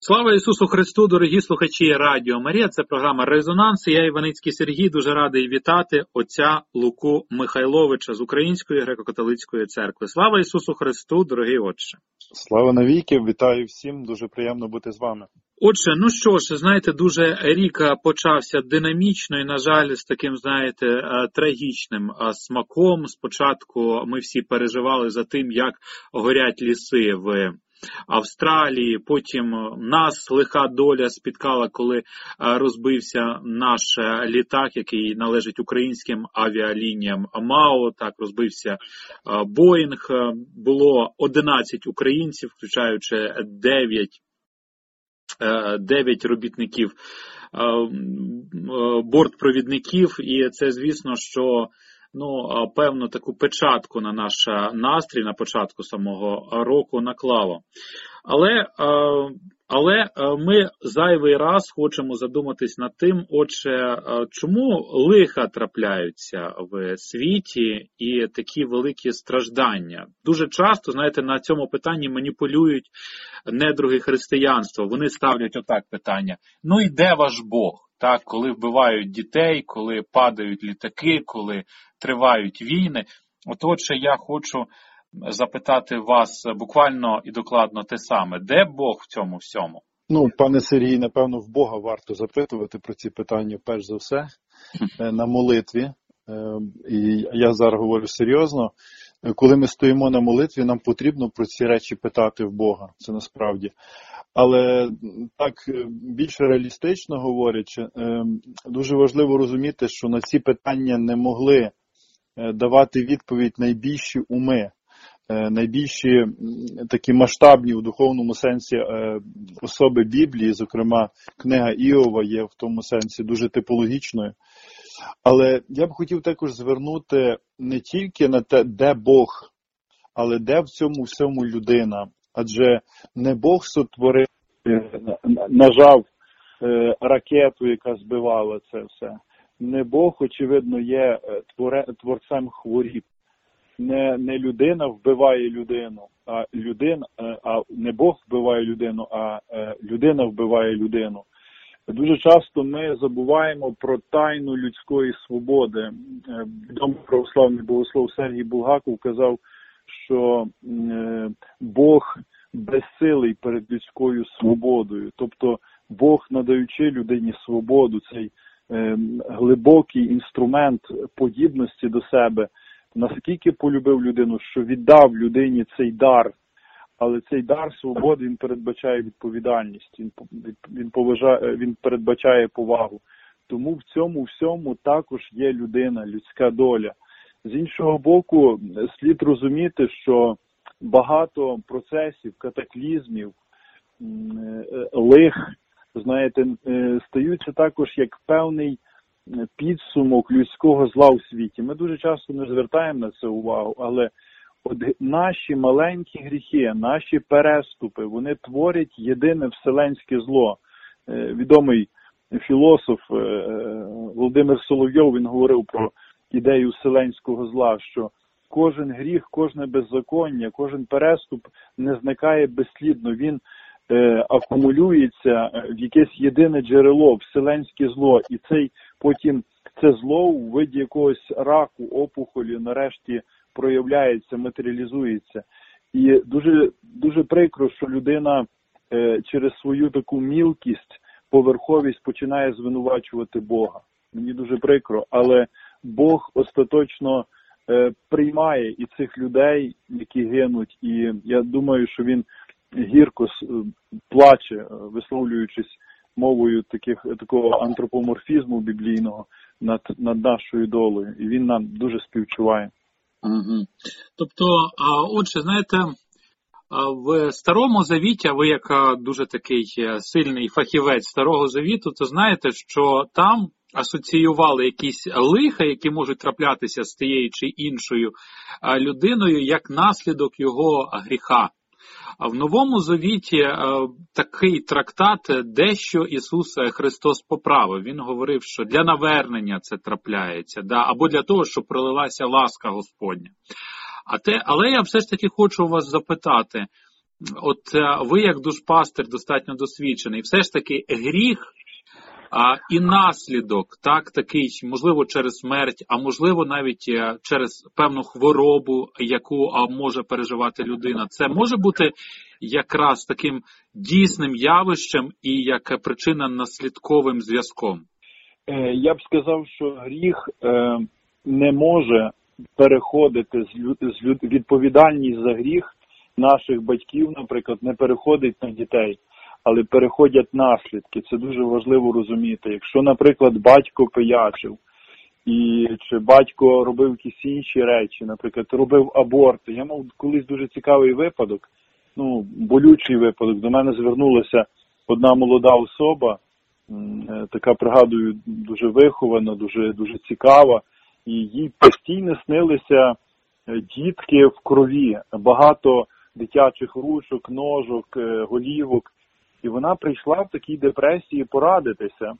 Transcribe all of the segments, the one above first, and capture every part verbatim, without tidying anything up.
Слава Ісусу Христу, дорогі слухачі Радіо Марія, це програма «Резонанс». Я Іваницький Сергій, дуже радий вітати отця Луку Михайловича з Української греко-католицької церкви. Слава Ісусу Христу, дорогий отче. Слава навіки, вітаю всім, дуже приємно бути з вами. Отже, ну що ж, знаєте, дуже рік почався динамічно і, на жаль, з таким, знаєте, трагічним смаком. Спочатку ми всі переживали за тим, як горять ліси в Австралії, потім нас лиха доля спіткала, коли розбився наш літак, який належить українським авіалініям МАО, так, розбився Боїнг, було одинадцять українців, включаючи дев'ять дев'ять робітників, бортпровідників, і це, звісно, що ну, певну таку печатку на наш настрій на початку самого року наклало. Але, але ми зайвий раз хочемо задуматись над тим, отже, чому лиха трапляються в світі і такі великі страждання. Дуже часто, знаєте, на цьому питанні маніпулюють недруги християнства. Вони ставлять отак питання: ну і де ваш Бог? Так, коли вбивають дітей, коли падають літаки, коли тривають війни. От отже, я хочу запитати вас буквально і докладно те саме. Де Бог в цьому всьому? Ну, пане Сергій, напевно, в Бога варто запитувати про ці питання, перш за все, на молитві. І я зараз говорю серйозно. Коли ми стоїмо на молитві, нам потрібно про ці речі питати в Бога. Це насправді. Але так, більш реалістично говорячи, дуже важливо розуміти, що на ці питання не могли давати відповідь найбільші уми, найбільші такі масштабні у духовному сенсі особи Біблії, зокрема книга Іова є в тому сенсі дуже типологічною. Але я б хотів також звернути не тільки на те, де Бог, але де в цьому всьому людина. Адже не Бог сотворив, нажав е, ракету, яка збивала це все. Не Бог, очевидно, є творе, творцем хворіб. Не, не людина вбиває людину, а людина, а не Бог вбиває людину, а е, людина вбиває людину. Дуже часто ми забуваємо про тайну людської свободи. Відомий православний богослов Сергій Булгаков казав, що е, Бог безсилий перед людською свободою. Тобто Бог, надаючи людині свободу, цей е, глибокий інструмент подібності до себе, наскільки полюбив людину, що віддав людині цей дар. Але цей дар свободи, він передбачає відповідальність, він, він, поважає, він передбачає повагу. Тому в цьому всьому також є людина, людська доля. З іншого боку, слід розуміти, що багато процесів, катаклізмів, лих, знаєте, стаються також як певний підсумок людського зла у світі. Ми дуже часто не звертаємо на це увагу, але от наші маленькі гріхи, наші переступи, вони творять єдине вселенське зло. Відомий філософ Володимир Соловйов, він говорив про ідею вселенського зла, що кожен гріх, кожне беззаконня, кожен переступ не зникає безслідно. Він е, акумулюється в якесь єдине джерело, вселенське зло. І цей потім це зло у виді якогось раку, опухолі, нарешті проявляється, матеріалізується. І дуже, дуже прикро, що людина е, через свою таку мілкість, поверховість починає звинувачувати Бога. Мені дуже прикро, але Бог остаточно е, приймає і цих людей, які гинуть, і я думаю, що він гірко е, плаче, висловлюючись мовою таких, такого антропоморфізму біблійного над, над нашою долею, і він нам дуже співчуває. Угу. Тобто, отже, знаєте, в Старому Завіті, а ви як дуже такий сильний фахівець Старого Завіту, то знаєте, що там асоціювали якісь лиха, які можуть траплятися з тією чи іншою людиною, як наслідок його гріха. А в Новому Завіті такий трактат дещо Ісус Христос поправив. Він говорив, що для навернення це трапляється, да, або для того, щоб пролилася ласка Господня. А те, але я все ж таки хочу вас запитати, от ви як душпастир достатньо досвідчений, все ж таки гріх а, і наслідок, так, такий, можливо, через смерть, а можливо навіть через певну хворобу, яку а, може переживати людина, це може бути якраз таким дійсним явищем і як причинно-наслідковим зв'язком? Я б сказав, що гріх е, не може переходити з люд, з люд, відповідальність за гріх наших батьків, наприклад, не переходить на дітей, але переходять наслідки. Це дуже важливо розуміти. Якщо, наприклад, батько пиячив, і чи батько робив якісь інші речі, наприклад, робив аборти. Я мав колись дуже цікавий випадок, ну, болючий випадок. До мене звернулася одна молода особа, така, пригадую, дуже вихована, дуже, дуже цікава, і їй постійно снилися дітки в крові, багато дитячих ручок, ножок, голівок. І вона прийшла в такій депресії порадитися.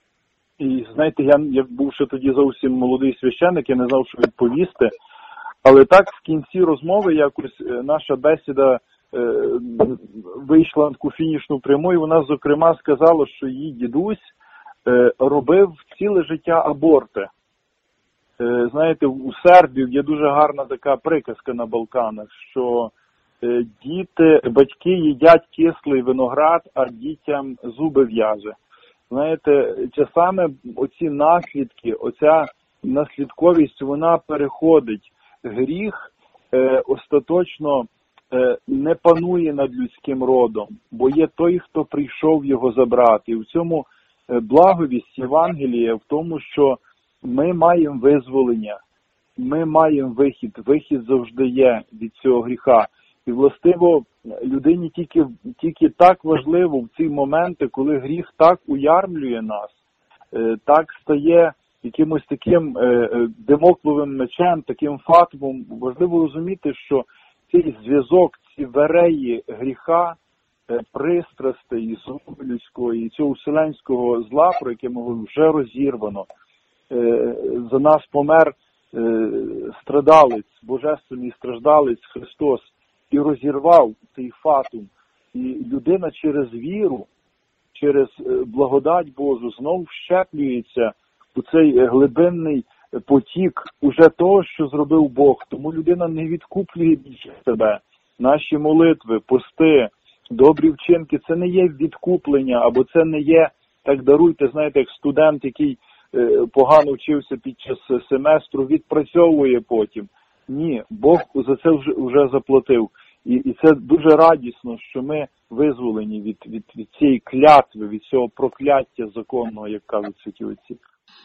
І, знаєте, я, як був ще тоді зовсім молодий священник, я не знав, що відповісти. Але так в кінці розмови якось наша бесіда е, вийшла на таку фінішну пряму, і вона, зокрема, сказала, що її дідусь е, робив ціле життя аборти. Е, знаєте, у сербів є дуже гарна така приказка на Балканах, що е, діти, батьки їдять кислий виноград, а дітям зуби в'яже. Знаєте, часами оці наслідки, оця наслідковість, вона переходить. Гріх е, остаточно е, не панує над людським родом, бо є той, хто прийшов його забрати. І в цьому е, благовість Євангелія в тому, що ми маємо визволення, ми маємо вихід. Вихід завжди є від цього гріха. І, властиво, людині тільки, тільки так важливо в ці моменти, коли гріх так уярмлює нас, е, так стає якимось таким е, демокловим мечем, таким фатумом. Важливо розуміти, що цей зв'язок, ці вереї гріха, е, пристрастей, злоби людської, і цього вселенського зла, про яке ми вже розірвано, е, за нас помер е, страдалець, божественний страждалець Христос, і розірвав цей фатум. І людина через віру, через благодать Божу знов вщеплюється у цей глибинний потік уже того, що зробив Бог. Тому людина не відкуплює більше себе. Наші молитви, пости, добрі вчинки – це не є відкуплення, або це не є, так даруйте, знаєте, як студент, який е, погано вчився під час семестру, відпрацьовує потім. Ні, Бог за це вже, вже заплатив. І, і це дуже радісно, що ми визволені від, від, від цієї клятви, від цього прокляття законного, як кажуть святі отці.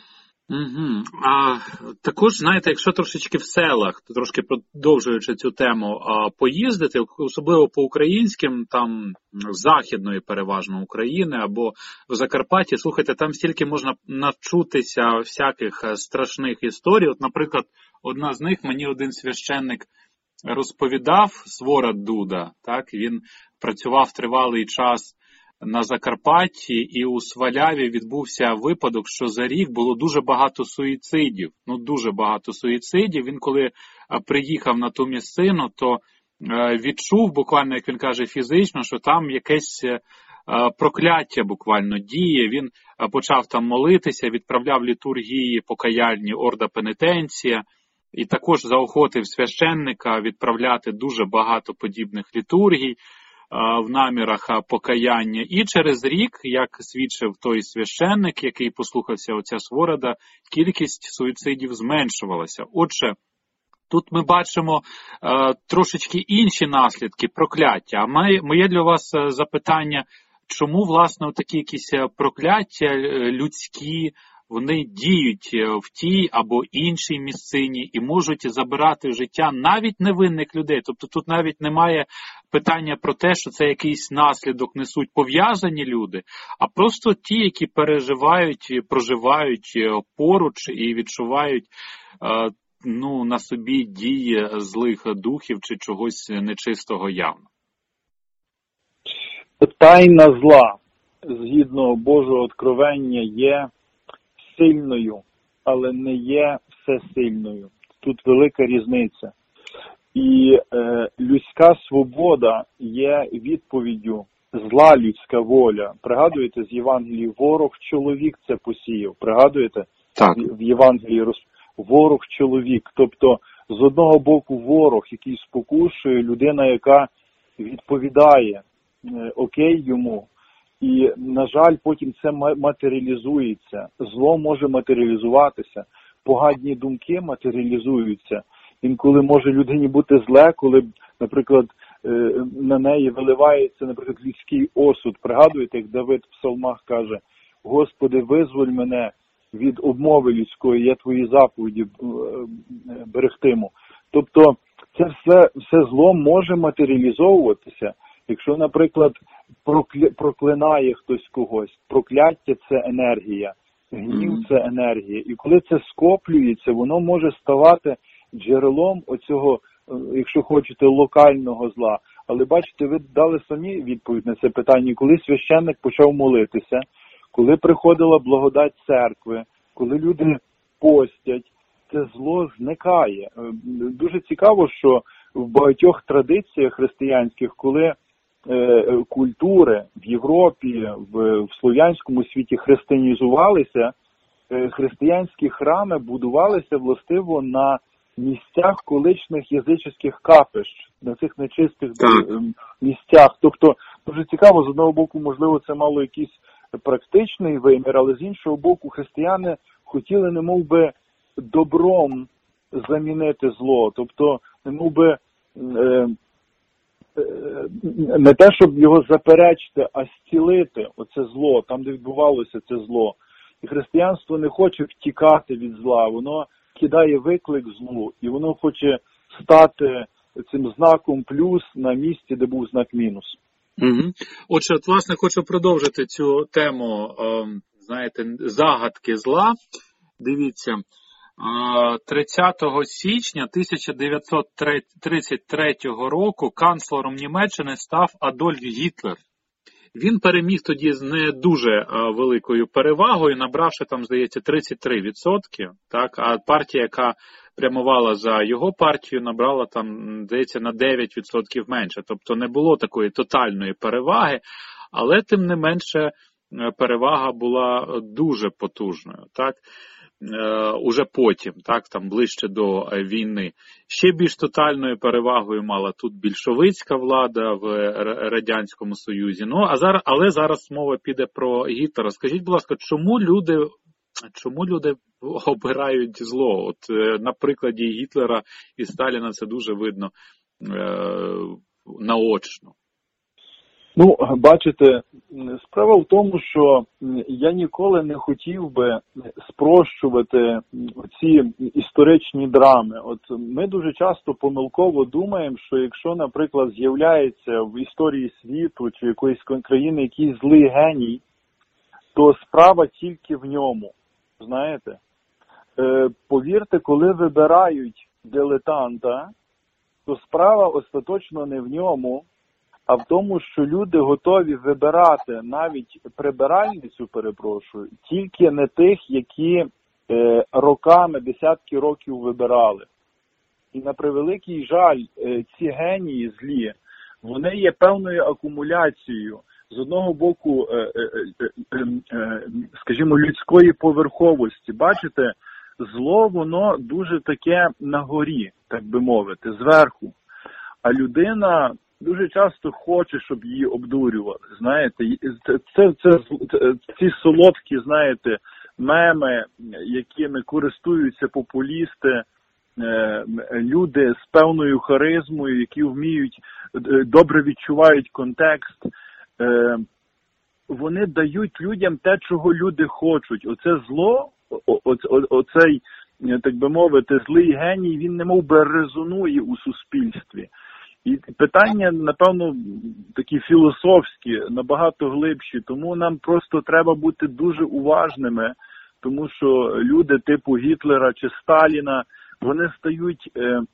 Угу. А також, знаєте, якщо трошечки в селах, трошки продовжуючи цю тему, а, поїздити, особливо по українським, там західної переважно України або в Закарпатті, слухайте, там стільки можна навчутися всяких страшних історій. От, наприклад, одна з них, мені один священник розповідав, Сворат Дуда, так, він працював тривалий час на Закарпатті, і у Сваляві відбувся випадок, що за рік було дуже багато суїцидів. Ну, дуже багато суїцидів. Він коли приїхав на ту місцину, то відчув, буквально, як він каже, фізично, що там якесь прокляття буквально діє. Він почав там молитися, відправляв літургії покаяльні орда пенітенція, і також заохотив священника відправляти дуже багато подібних літургій в намірах покаяння. І через рік, як свідчив той священник, який послухався отця Сворода, кількість суїцидів зменшувалася. Отже, тут ми бачимо е, трошечки інші наслідки прокляття. А моє, моє для вас запитання, чому, власне, такі якісь прокляття людські, вони діють в тій або іншій місцині і можуть забирати життя навіть невинних людей. Тобто тут навіть немає питання про те, що це якийсь наслідок несуть пов'язані люди, а просто ті, які переживають, проживають поруч і відчувають ну, на собі дії злих духів чи чогось нечистого явно. Тайна зла, згідно Божого откровення, є сильною, але не є всесильною. Тут велика різниця. І е, людська свобода є відповіддю. Зла людська воля. Пригадуєте з Євангелії, ворог чоловік це посіяв. Пригадуєте? Так. В Євангелії роз... ворог чоловік. Тобто, з одного боку ворог, який спокушує, людина, яка відповідає е, окей йому. І, на жаль, потім це матеріалізується. Зло може матеріалізуватися. Погані думки матеріалізуються. Інколи може людині бути зле, коли, наприклад, на неї виливається, наприклад, людський осуд. Пригадуєте, як Давид в псалмах каже: «Господи, визволь мене від обмови людської, я твої заповіді берегтиму». Тобто це все, все зло може матеріалізовуватися. Якщо, наприклад, проклинає хтось когось, прокляття – це енергія, гнів – це енергія. І коли це скоплюється, воно може ставати джерелом оцього, якщо хочете, локального зла. Але бачите, ви дали самі відповідь на це питання. Коли священник почав молитися, коли приходила благодать церкви, коли люди постять, це зло зникає. Дуже цікаво, що в багатьох традиціях християнських, коли е, культури в Європі, в, в слов'янському світі християнізувалися, е, християнські храми будувалися властиво на місцях колишніх язичних капищ, на цих нечистих місцях. Тобто, дуже цікаво, з одного боку, можливо, це мало якийсь практичний вимір, але з іншого боку, християни хотіли немов би добром замінити зло. Тобто, немов би е, е, не те, щоб його заперечити, а зцілити оце зло, там, де відбувалося це зло. І християнство не хоче втікати від зла, воно кидає виклик злу, і воно хоче стати цим знаком плюс на місці, де був знак мінус. Угу. Отже, от, власне, хочу продовжити цю тему, е, знаєте, загадки зла. Дивіться, е, тридцятого січня тисяча дев'ятсот тридцять третього року канцлером Німеччини став Адольф Гітлер. Він переміг тоді з не дуже а, великою перевагою, набравши там, здається, тридцять три відсотки, так, а партія, яка прямувала за його партію, набрала там, здається, на дев'ять відсотків менше. Тобто не було такої тотальної переваги, але тим не менше перевага була дуже потужною, так. Е, уже потім, так, там ближче до е, війни. Ще більш тотальною перевагою мала тут більшовицька влада в Р- Радянському Союзі. Ну, а зараз, але зараз мова піде про Гітлера. Скажіть, будь ласка, чому люди, чому люди обирають зло? От е, на прикладі Гітлера і Сталіна це дуже видно е, наочно. Ну, бачите, справа в тому, що я ніколи не хотів би спрощувати ці історичні драми. От ми дуже часто помилково думаємо, що якщо, наприклад, з'являється в історії світу чи якоїсь країни якийсь злий геній, то справа тільки в ньому, знаєте. Е, повірте, коли вибирають дилетанта, то справа остаточно не в ньому, а в тому, що люди готові вибирати навіть прибиральницю, перепрошую, тільки не тих, які е, роками, десятки років вибирали. І на превеликий жаль, е, ці генії злі, вони є певною акумуляцією, з одного боку, е, е, е, е, скажімо, людської поверховості. Бачите, зло, воно дуже таке на горі, так би мовити, зверху. А людина дуже часто хоче, щоб її обдурювали, знаєте. Це, це, це, це, ці солодкі, знаєте, меми, якими користуються популісти, е, люди з певною харизмою, які вміють, добре відчувають контекст, е, вони дають людям те, чого люди хочуть. Оце зло, о, о, о, оцей, так би мовити, злий геній, він немов би резонує у суспільстві. І питання, напевно, такі філософські, набагато глибші, тому нам просто треба бути дуже уважними, тому що люди типу Гітлера чи Сталіна, вони стають е, е,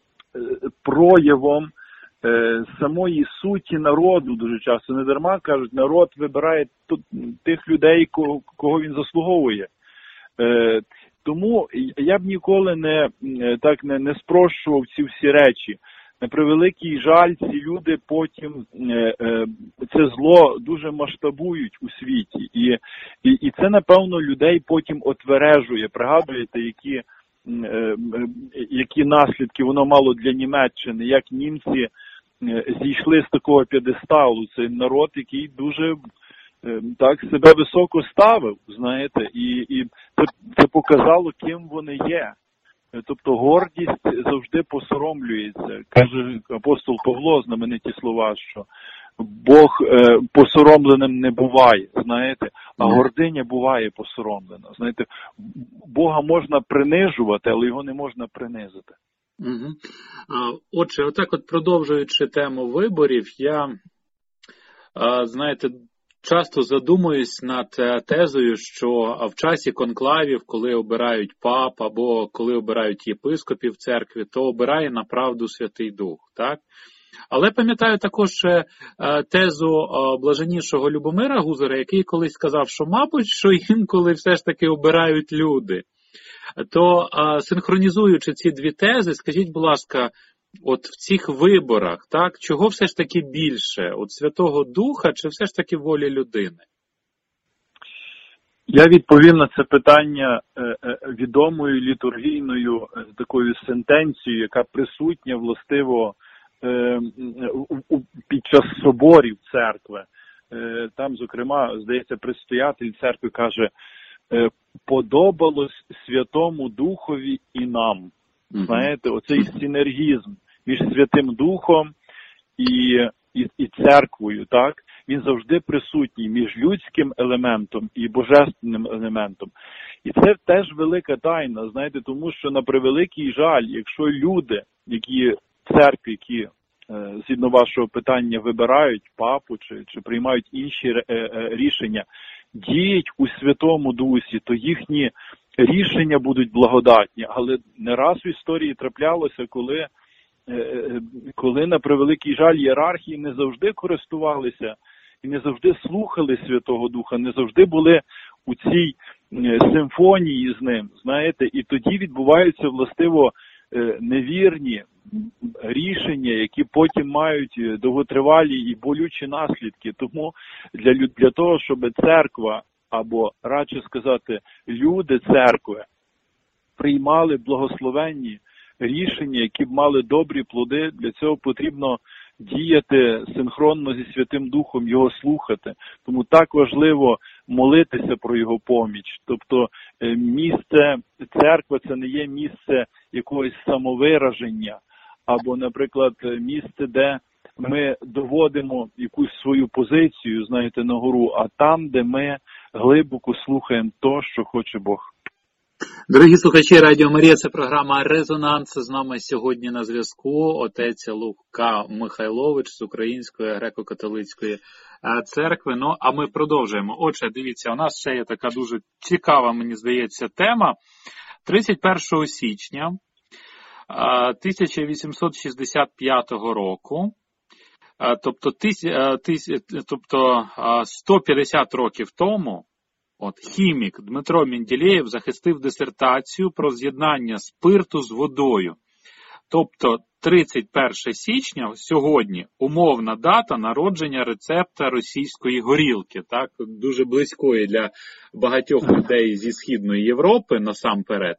проявом е, самої суті народу дуже часто. Не дарма кажуть, народ вибирає тут тих людей, кого, кого він заслуговує. Е, тому я б ніколи не, так, не, не спрощував ці всі речі. на превеликий жаль, ці люди потім е, е, це зло дуже масштабують у світі. І, і, і це, напевно, людей потім отвережує. Пригадуєте, які, е, які наслідки воно мало для Німеччини, як німці зійшли з такого п'єдесталу. Це народ, який дуже так себе високо ставив, знаєте, і, і це, це показало, ким вони є. Тобто гордість завжди посоромлюється. Каже апостол Павло, знамениті слова, що Бог е, посоромленим не буває, знаєте, а гординя буває посоромлена. Знаєте, Бога можна принижувати, але його не можна принизити. Угу. Отже, отак от продовжуючи тему виборів, я, знаєте, часто задумуюсь над тезою, що в часі конклавів, коли обирають пап або коли обирають єпископів в церкві, то обирає направду Святий Дух, так? Але пам'ятаю також тезу блаженнішого Любомира Гузара, який колись сказав, що, мабуть, що інколи все ж таки обирають люди. То, синхронізуючи ці дві тези, скажіть, будь ласка, от в цих виборах, так, чого все ж таки більше? От Святого Духа чи все ж таки волі людини? Я відповім на це питання відомою літургійною такою сентенцією, яка присутня, властиво, під час соборів церкви. Там, зокрема, здається, предстоятель церкви каже: подобалось Святому Духові і нам. Mm-hmm. Знаєте, оцей синергізм між Святим Духом і, і, і церквою, так? Він завжди присутній між людським елементом і божественним елементом. І це теж велика тайна, знаєте, тому що на превеликий жаль, якщо люди, які церкви, які згідно вашого питання вибирають папу чи, чи приймають інші е, е, рішення, діють у Святому Дусі, то їхні рішення будуть благодатні. Але не раз в історії траплялося, коли, е, коли на превеликий жаль, ієрархії не завжди користувалися і не завжди слухали Святого Духа, не завжди були у цій е, симфонії з ним, знаєте, і тоді відбуваються, властиво, е, невірні рішення, які потім мають довготривалі і болючі наслідки. Тому для, для того, щоб церква, або радше сказати, люди церкви приймали благословенні рішення, які б мали добрі плоди, для цього потрібно діяти синхронно зі Святим Духом, його слухати. Тому так важливо молитися про його поміч. Тобто місце церкви – це не є місце якогось самовираження, або, наприклад, місце, де ми доводимо якусь свою позицію, знаєте, на гору, а там, де ми глибоко слухаємо то, що хоче Бог. Дорогі слухачі Радіо Марія, це програма «Резонанс». З нами сьогодні на зв'язку отець Лука Михайлович з Української греко-католицької церкви. Ну, а ми продовжуємо. Отже, дивіться, у нас ще є така дуже цікава, мені здається, тема. тридцять першого січня тисяча вісімсот шістдесят п'ятого року, тобто, тобто сто п'ятдесят років тому, от, хімік Дмитро Менделєєв захистив дисертацію про з'єднання спирту з водою. Тобто тридцять перше січня, сьогодні, умовна дата народження рецепта російської горілки, так, дуже близької для багатьох людей зі Східної Європи насамперед.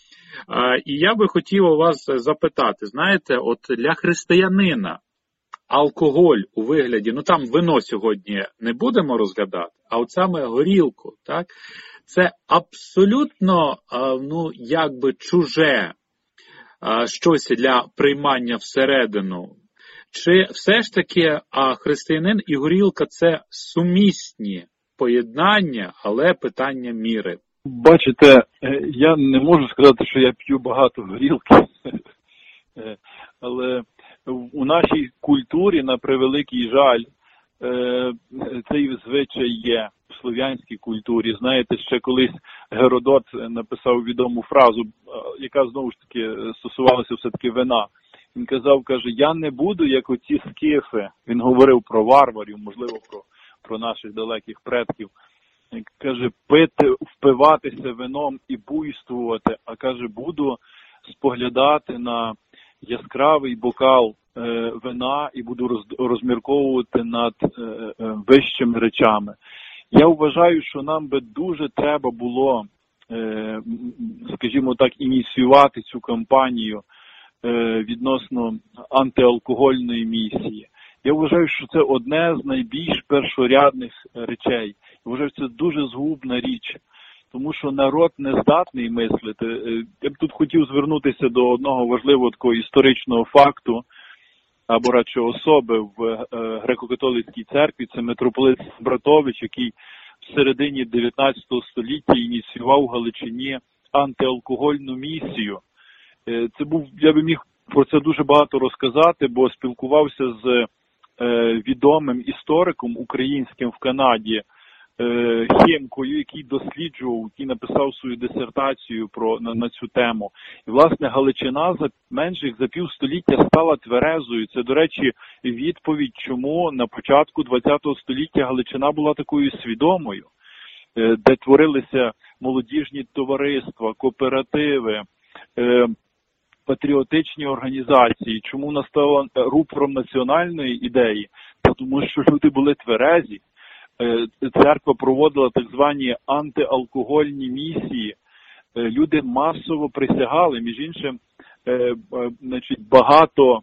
І я би хотів у вас запитати, знаєте, от для християнина алкоголь у вигляді, ну там вино сьогодні не будемо розглядати, а от саме горілку, так, це абсолютно, ну, якби чуже щось для приймання всередину. Чи все ж таки християнин і горілка – це сумісні поєднання, але питання міри? Бачите, я не можу сказати, що я п'ю багато горілки, але у нашій культурі, на превеликий жаль, цей звичай є в слов'янській культурі. Знаєте, ще колись Геродот написав відому фразу, яка знову ж таки стосувалася все-таки вина. Він казав, каже, я не буду, як оці скіфи. Він говорив про варварів, можливо, про, про наших далеких предків. Каже, пити, впиватися вином і буйствувати, а каже, буду споглядати на яскравий бокал вина і буду роз, розмірковувати над е, е, вищими речами. Я вважаю, що нам би дуже треба було, е, скажімо так, ініціювати цю кампанію е, відносно антиалкогольної місії. Я вважаю, що це одне з найбільш першорядних речей. Я вважаю, що це дуже згубна річ. Тому що народ не здатний мислити. Я б тут хотів звернутися до одного важливого такого історичного факту, або радше особи в греко-католицькій церкві. Це митрополит Братович, який в середині дев'ятнадцятого століття ініціював в Галичині антиалкогольну місію. Це був, я би міг про це дуже багато розказати, бо спілкувався з відомим істориком українським в Канаді, Хємкою, який досліджував, який написав свою дисертацію про, на, на цю тему. І, власне, Галичина за менших за півстоліття стала тверезою. Це, до речі, відповідь, чому на початку ХХ століття Галичина була такою свідомою, де творилися молодіжні товариства, кооперативи, патріотичні організації. Чому вона стала рупором національної ідеї? Тому що люди були тверезі. Церква проводила так звані антиалкогольні місії. Люди масово присягали, між іншим, значить, багато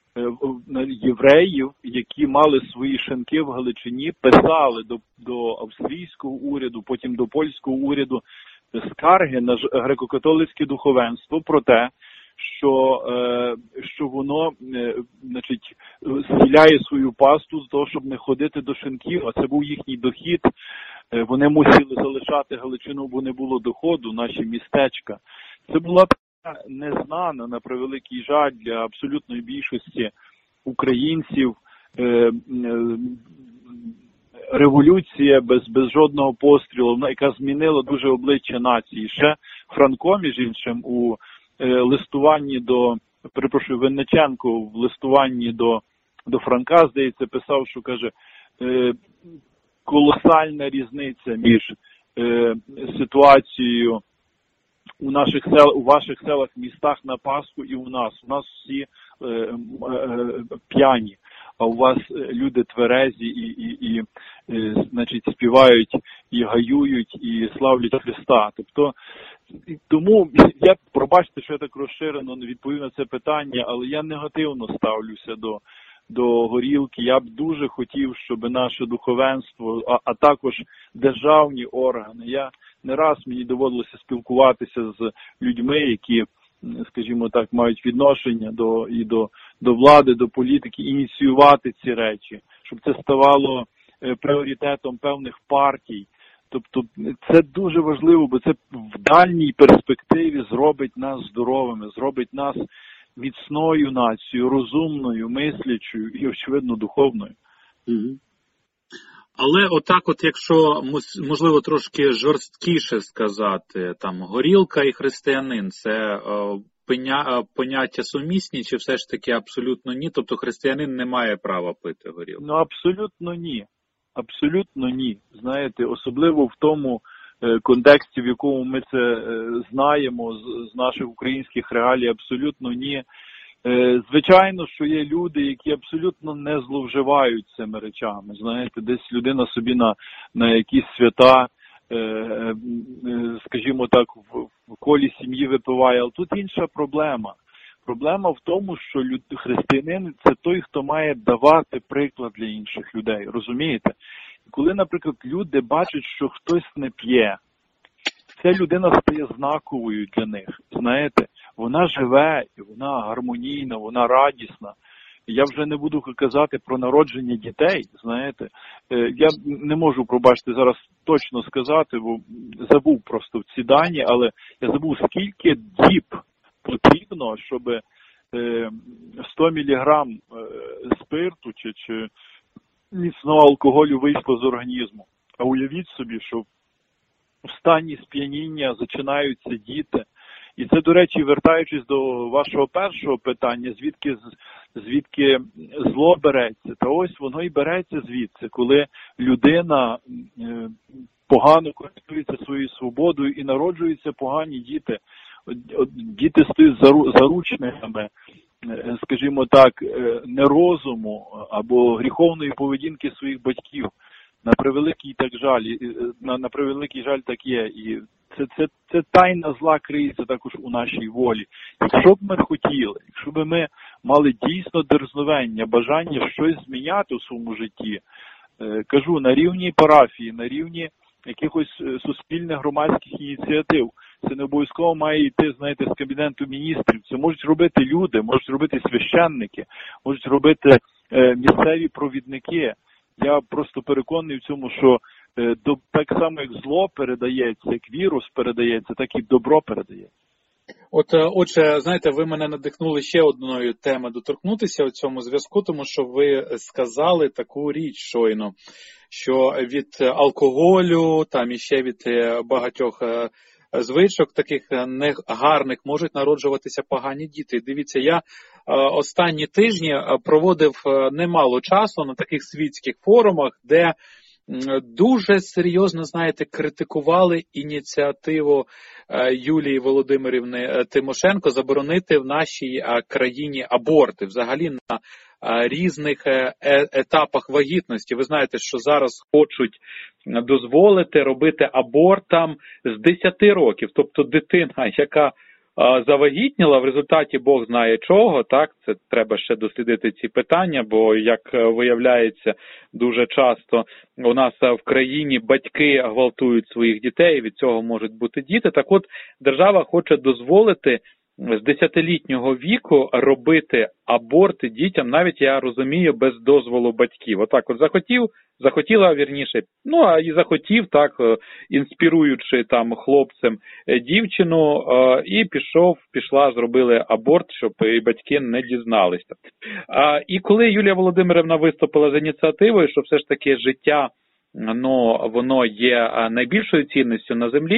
євреїв, які мали свої шинки в Галичині, писали до, до австрійського уряду, потім до польського уряду скарги на греко-католицьке духовенство про те, що, що воно, значить, зціляє свою пасту з того, щоб не ходити до шинків, а це був їхній дохід. Вони мусили залишати Галичину, бо не було доходу, наші містечка. Це була така незнана, на превеликий жаль, для абсолютної більшості українців революція без, без жодного пострілу, яка змінила дуже обличчя нації. Ще Франко, між іншим, у листуванні до, перепрошую, Винниченко в листуванні до, до Франка, здається, писав, що, каже, колосальна різниця між ситуацією у наших сел, у ваших селах, містах на Пасху і у нас. У нас всі п'яні, а у вас люди тверезі і, і, і значить, співають, і гаюють, і славлять Христа. Тобто, тому я, пробачте, що я так розширено відповів на це питання, але я негативно ставлюся до, до горілки. Я б дуже хотів, щоб наше духовенство, а, а також державні органи, я не раз мені доводилося спілкуватися з людьми, які, скажімо так, мають відношення до, і до, до влади, до політики, ініціювати ці речі, щоб це ставало пріоритетом певних партій. Тобто це дуже важливо, бо це в дальній перспективі зробить нас здоровими, зробить нас міцною нацією, розумною, мислячою і, очевидно, духовною. Угу. Але отак от, якщо, можливо, трошки жорсткіше сказати, там, горілка і християнин, це о, пеня, поняття сумісні, чи все ж таки абсолютно ні? Тобто християнин не має права пити горілку? Ну, абсолютно ні. Абсолютно ні. Знаєте, особливо в тому е, контексті, в якому ми це е, знаємо з, з наших українських реалій, абсолютно ні. Е, звичайно, що є люди, які абсолютно не зловживають цими речами. Знаєте, десь людина собі на, на якісь свята, е, е, скажімо так, в, в колі сім'ї випиває. Але тут інша проблема. Проблема в тому, що люд... християнин – це той, хто має давати приклад для інших людей, розумієте? Коли, наприклад, люди бачать, що хтось не п'є, ця людина стає знаковою для них, знаєте? Вона живе, і вона гармонійна, вона радісна. Я вже не буду казати про народження дітей, знаєте. Я не можу, пробачте, зараз точно сказати, бо забув просто ці дані, але я забув, скільки діб потрібно, щоб сто міліграм спирту чи, чи міцного алкоголю вийшло з організму. А уявіть собі, що в стані сп'яніння зачинаються діти. І це, до речі, вертаючись до вашого першого питання, звідки, звідки зло береться, та ось воно і береться звідси, коли людина погано користується своєю свободою і народжуються погані діти. Діти стають заручниками скажімо так, не розуму або гріховної поведінки своїх батьків. На превеликий так жаль, на, на превеликий жаль так є. І це, це, це тайна зла криється також у нашій волі. Якщо б ми хотіли, якщо б ми мали дійсно дерзновення, бажання щось зміняти у своєму житті, е, кажу, на рівні парафії, на рівні якихось суспільних громадських ініціатив, це не обов'язково має йти, знаєте, з Кабінету міністрів. Це можуть робити люди, можуть робити священники, можуть робити е, місцеві провідники. Я просто переконаний в цьому, що е, до, так само, як зло передається, як вірус передається, так і добро передається. От, отже, знаєте, ви мене надихнули ще одною темою доторкнутися у цьому зв'язку, тому що ви сказали таку річ щойно, що від алкоголю, там іще від багатьох звичок таких негарних можуть народжуватися погані діти. Дивіться, я останні тижні проводив немало часу на таких світських форумах, де дуже серйозно, знаєте, критикували ініціативу Юлії Володимирівни Тимошенко заборонити в нашій країні аборти, взагалі на різних етапах вагітності. Ви знаєте, що зараз хочуть дозволити робити абортам з десяти років, тобто дитина, яка завагітніла, в результаті Бог знає чого, так, це треба ще дослідити ці питання, бо, як виявляється, дуже часто у нас в країні батьки гвалтують своїх дітей, від цього можуть бути діти. Так от, держава хоче дозволити з десятилітнього віку робити аборти дітям, навіть, я розумію, без дозволу батьків. Отак от захотів, захотіла, вірніше, ну, а і захотів, так, інспіруючи там хлопцем дівчину, і пішов, пішла, зробили аборт, щоб і батьки не дізналися. І коли Юлія Володимирівна виступила з ініціативою, що все ж таки життя, ну, воно є найбільшою цінністю на землі,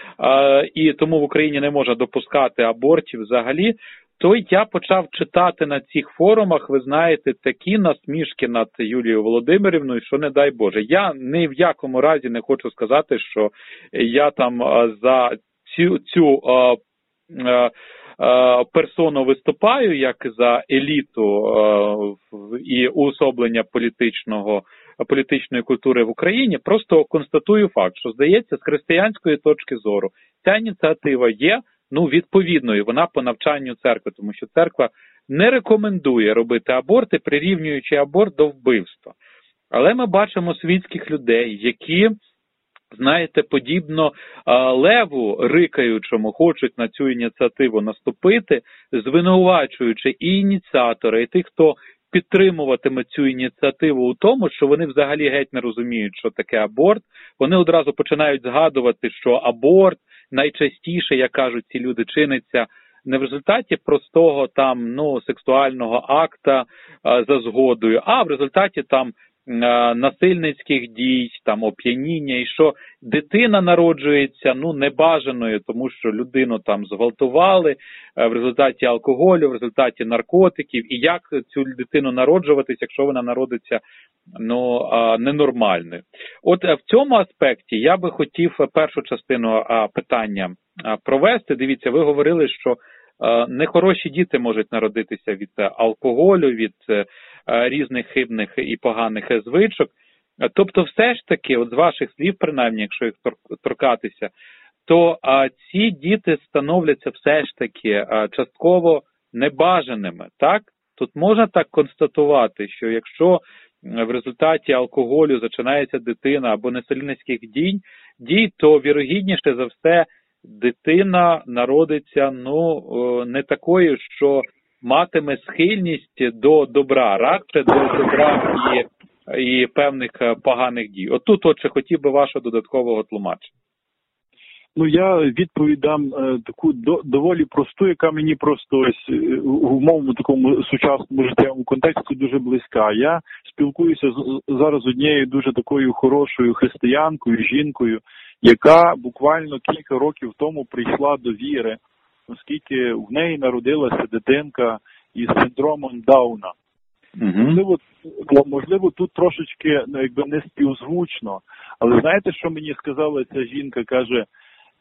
і тому в Україні не можна допускати абортів взагалі, то я почав читати на цих форумах, ви знаєте, такі насмішки над Юлією Володимирівною, що не дай Боже. Я ні в якому разі не хочу сказати, що я там за цю, цю а, а, а, персону виступаю, як за еліту а, і уособлення політичного політичної культури в Україні, просто констатую факт, що, здається, з християнської точки зору ця ініціатива є, ну, відповідною, вона по навчанню церкви, тому що церква не рекомендує робити аборти, прирівнюючи аборт до вбивства. Але ми бачимо світських людей, які, знаєте, подібно а, леву рикаючому хочуть на цю ініціативу наступити, звинувачуючи і ініціатора, і тих, хто підтримуватиме цю ініціативу у тому, що вони взагалі геть не розуміють, що таке аборт. Вони одразу починають згадувати, що аборт найчастіше, як кажуть ці люди, чиниться не в результаті простого там, ну, сексуального акта а, за згодою, а в результаті там насильницьких дій, там оп'яніння, і що дитина народжується, ну, небажаною, тому що людину там зґвалтували в результаті алкоголю, в результаті наркотиків, і як цю дитину народжуватись, якщо вона народиться, ну, ненормальною. От в цьому аспекті я би хотів першу частину питання провести. Дивіться, ви говорили, що нехороші діти можуть народитися від алкоголю, від різних хибних і поганих звичок. Тобто все ж таки, от з ваших слів, принаймні, якщо їх торкатися, то а, ці діти становляться все ж таки а, частково небажаними, так? Тут можна так констатувати, що якщо в результаті алкоголю зачинається дитина або насильницьких дій, дій, то вірогідніше за все дитина народиться, ну, не такою, що матиме схильність до добра, радше до добра і, і певних поганих дій. От тут, отже, хотів би вашого додаткового тлумачення. Ну, я відповідь дам е, таку до, доволі просту, яка мені просто ось в моєму такому сучасному життєвому контексті дуже близька. Я спілкуюся з, зараз з однією дуже такою хорошою християнкою, жінкою, яка буквально кілька років тому прийшла до віри, оскільки в неї народилася дитинка із синдромом Дауна. Uh-huh. Можливо, можливо, тут трошечки, ну, якби не співзвучно, але знаєте, що мені сказала ця жінка? Каже,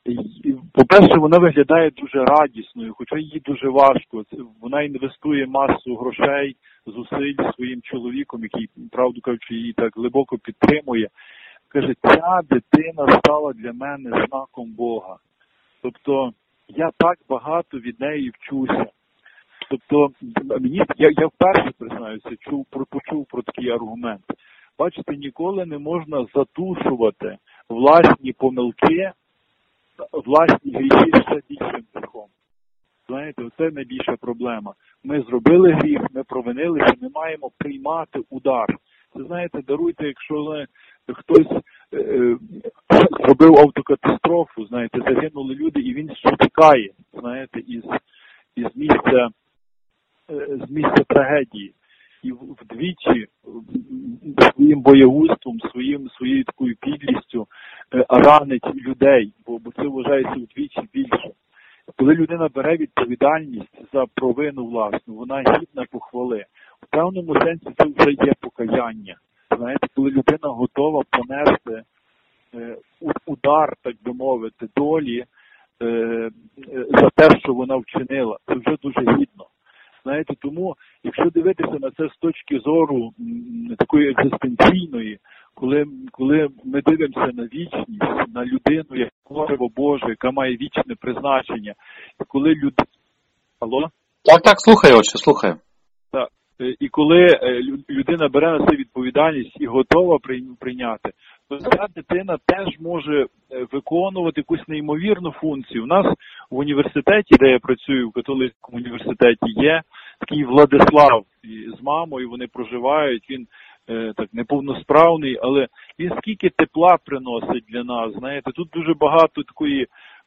По-перше, вона виглядає дуже радісною, хоча їй дуже важко. Вона інвестує масу грошей, зусиль своїм чоловіком, який, правду кажучи, її так глибоко підтримує. Каже, ця дитина стала для мене знаком Бога. Тобто, я так багато від неї вчуся. Тобто, мені, я, я вперше, признаюся, чув, почув про такий аргумент. Бачите, ніколи не можна затушувати власні помилки, власні гріхи ще більшим гріхом. Знаєте, це найбільша проблема. Ми зробили гріх, ми провинилися, ми маємо приймати удар. Це, знаєте, даруйте, якщо хтось е, зробив автокатастрофу, знаєте, загинули люди, і він втікає, знаєте, із, із місця, е, з місця трагедії. І вдвічі своїм боягузтвом, своїм, своєю такою підлістю е, ранить людей, бо, бо це вважається вдвічі більше. Коли людина бере відповідальність за провину власну, вона гідна похвали. В певному сенсі це вже є покаяння. Знаєте, коли людина готова понести е, удар, так би мовити, долі е, е, за те, що вона вчинила, це вже дуже гідно. Знаєте, тому, якщо дивитися на це з точки зору м, такої екзистенційної, коли, коли ми дивимося на вічність, на людину, як твориво Боже, яка має вічне призначення, і коли людина... Алло? Так, так, слухаю, отче, слухаю. Так. І коли людина бере на себе відповідальність і готова прийняти, то ця дитина теж може виконувати якусь неймовірну функцію. У нас в університеті, де я працюю, в католицькому університеті, є такий Владислав з мамою, вони проживають, він так неповносправний, але він скільки тепла приносить для нас, знаєте, тут дуже багато такої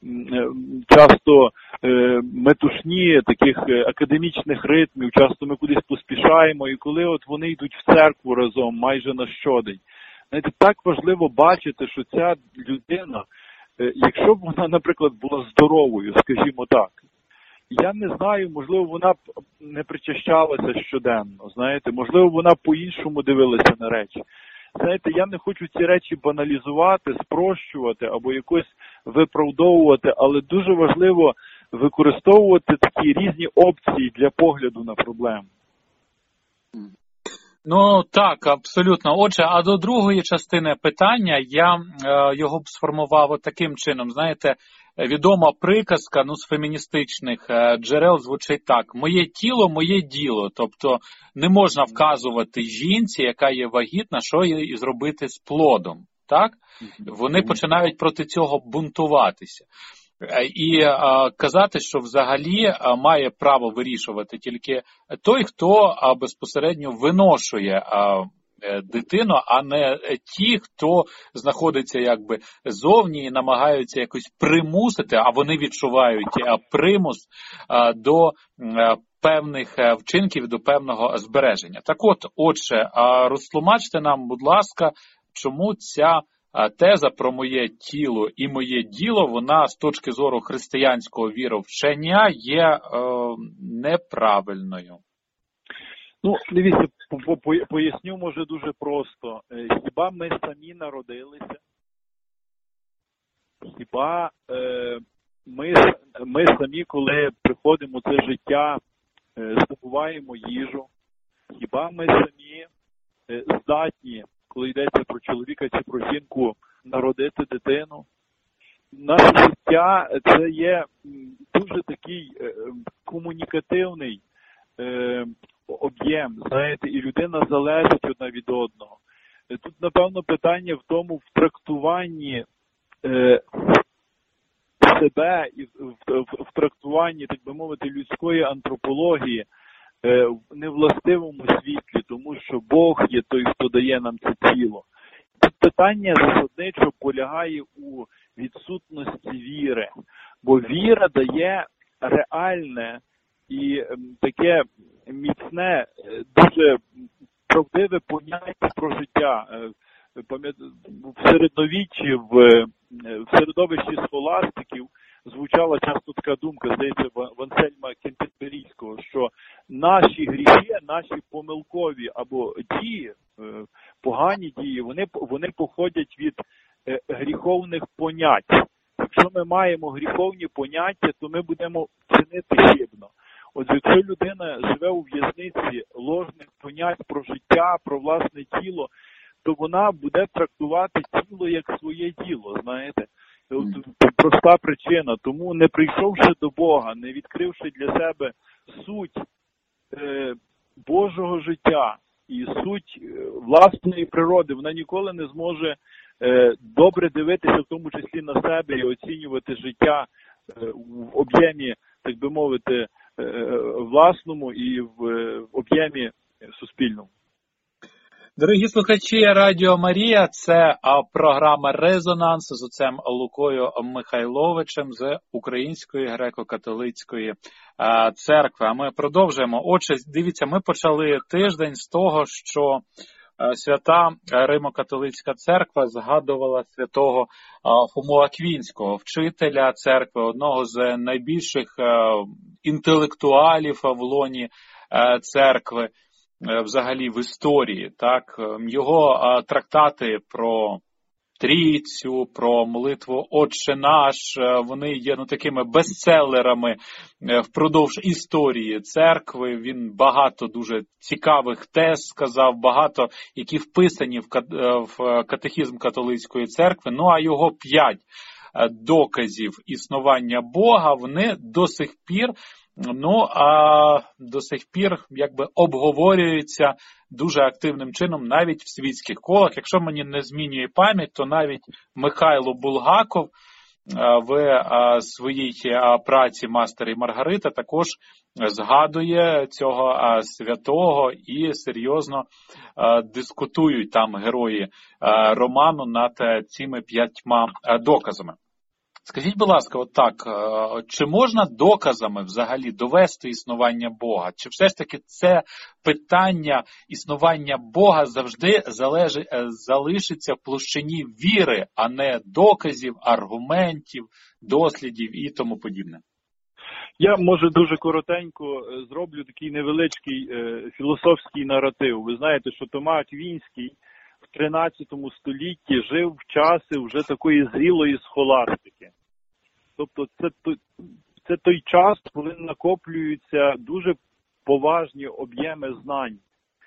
часто метушні, таких академічних ритмів, часто ми кудись поспішаємо, і коли от вони йдуть в церкву разом майже на щодень. Знаєте, так важливо бачити, що ця людина, якщо б вона, наприклад, була здоровою, скажімо так, я не знаю, можливо, вона б не причащалася щоденно, знаєте, можливо, вона по-іншому дивилася на речі. Знаєте, я не хочу ці речі баналізувати, спрощувати або якось виправдовувати, але дуже важливо використовувати такі різні опції для погляду на проблему. Ну, так, абсолютно. Отже, а до другої частини питання я е, його б сформував от таким чином. Знаєте, відома приказка, ну, з феміністичних е, джерел звучить так. Моє тіло, моє діло. Тобто не можна вказувати жінці, яка є вагітна, що їй зробити з плодом. Так? Вони починають проти цього бунтуватися. І а, казати, що взагалі а, має право вирішувати тільки той, хто а, безпосередньо виношує а, дитину, а не ті, хто знаходиться якби зовні і намагаються якось примусити, а вони відчувають а, примус а, до а, певних вчинків, до певного збереження. Так от, отже, а, розтлумачте нам, будь ласка, чому ця теза про моє тіло і моє діло, вона з точки зору християнського віровчення є е, неправильною. Ну, дивіться, поясню, може, дуже просто. Хіба ми самі народилися? Хіба е, ми, ми самі, коли приходимо в це життя, е, здобуваємо їжу? Хіба ми самі е, здатні, коли йдеться про чоловіка чи про жінку, народити дитину? Наше життя – це є дуже такий е, комунікативний е, об'єм, знаєте, і людина залежить одна від одного. Тут, напевно, питання в тому, в трактуванні е, себе і в, в, в трактуванні, так би мовити, людської антропології е, в невластивому світлі, тому що Бог є той, хто дає нам це тіло. Тут питання засадничо полягає у відсутності віри, бо віра дає реальне і таке міцне, дуже правдиве поняття про життя. В середньовіччі, в, в середовищі схоластиків звучала часто така думка, здається, в Ансельма Кентерберійського, що наші гріхи, наші помилкові або дії, погані дії, вони, вони походять від гріховних понять. якщо ми маємо гріховні поняття, то ми будемо чинити хибно. Отже, якщо людина живе у в'язниці ложних понять про життя, про власне тіло, то вона буде трактувати тіло як своє тіло, знаєте. Це проста причина. Тому, не прийшовши до Бога, не відкривши для себе суть е, Божого життя і суть е, власної природи, вона ніколи не зможе е, добре дивитися, в тому числі на себе, і оцінювати життя е, в об'ємі, так би мовити, е, власному і в, е, в об'ємі суспільному. Дорогі слухачі Радіо Марія, це програма «Резонанс» з отцем Лукою Михайловичем з Української греко-католицької церкви. А ми продовжуємо. Отже, дивіться, ми почали тиждень з того, що свята Римо-католицька церква згадувала святого Фому Аквінського, вчителя церкви, одного з найбільших інтелектуалів в лоні церкви, взагалі в історії, так, його а, трактати про Трійцю, про молитву «Отче наш», вони є ну, такими бестселерами впродовж історії церкви. Він багато дуже цікавих тез сказав, багато, які вписані в, в катехізм католицької церкви. Ну, а його п'ять доказів існування Бога, вони до сих пір Ну, а до сих пір якби обговорюється дуже активним чином навіть в світських колах. Якщо мені не змінює пам'ять, то навіть Михайло Булгаков в своїй праці «Мастер і Маргарита» також згадує цього святого і серйозно дискутують там герої роману над цими п'ятьма доказами. Скажіть, будь ласка, от так, чи можна доказами взагалі довести існування Бога? Чи все ж таки це питання існування Бога завжди залежить, залишиться в площині віри, а не доказів, аргументів, дослідів і тому подібне? Я, може, дуже коротенько зроблю такий невеличкий е, філософський наратив. Ви знаєте, що Тома Аквінський в тринадцятому столітті жив в часи вже такої зрілої схоластики. Тобто це той, це той час, коли накоплюються дуже поважні об'єми знань.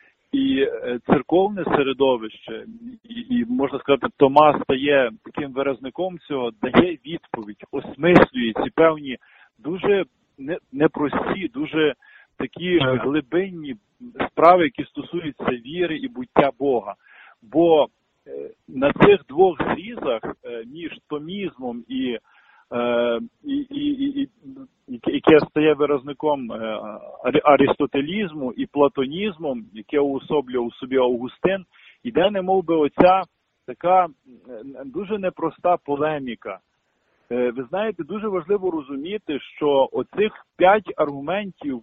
І церковне середовище, і, і можна сказати, Тома стає таким виразником цього, дає відповідь, осмислює ці певні дуже непрості, дуже такі глибинні справи, які стосуються віри і буття Бога. Бо на цих двох зрізах між томізмом і, і, і, і, і яке стає виразником аристотелізму і платонізмом, яке уособлює у собі Августин, іде немов би оця така дуже непроста полеміка. Ви знаєте, дуже важливо розуміти, що оцих п'ять аргументів